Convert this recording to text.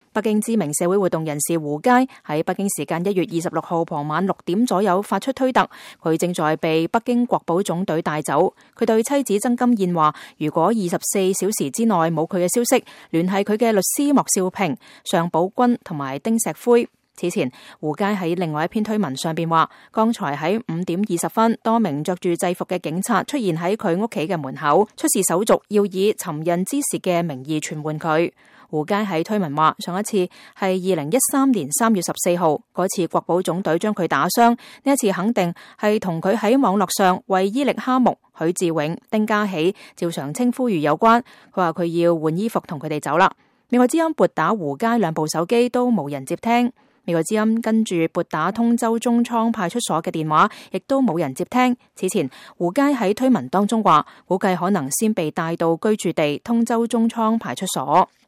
北京知名社會活動人士胡佳喺北京時間1月26號傍晚6點左右發出推特，佢正在被北京國保總隊帶走。佢對妻子曾金燕話，如果24小時之內冇佢嘅消息，聯繫佢嘅律師莫少平、尚寶軍同埋丁石灰。此前，胡佳喺另外一篇推文上邊話，剛才喺5點20分，多名着住制服嘅警察出現喺佢屋企嘅門口，出示手續，要以尋釁滋事嘅名義傳喚佢。胡佳喺推文話，上一次係2013年3月14號，嗰次國保總隊將佢打傷，呢一次肯定係同佢喺網絡上為伊力哈木、許志永、丁家喜、趙長青呼籲有關。佢話佢要換衣服同佢哋走啦。美國之音撥打胡佳2部手機都冇人接聽。美國之音跟住撥打通州中倉派出所嘅電話，亦都冇人接聽。此前，胡佳喺推文當中話，估計可能先被帶到居住地通州中倉派出所。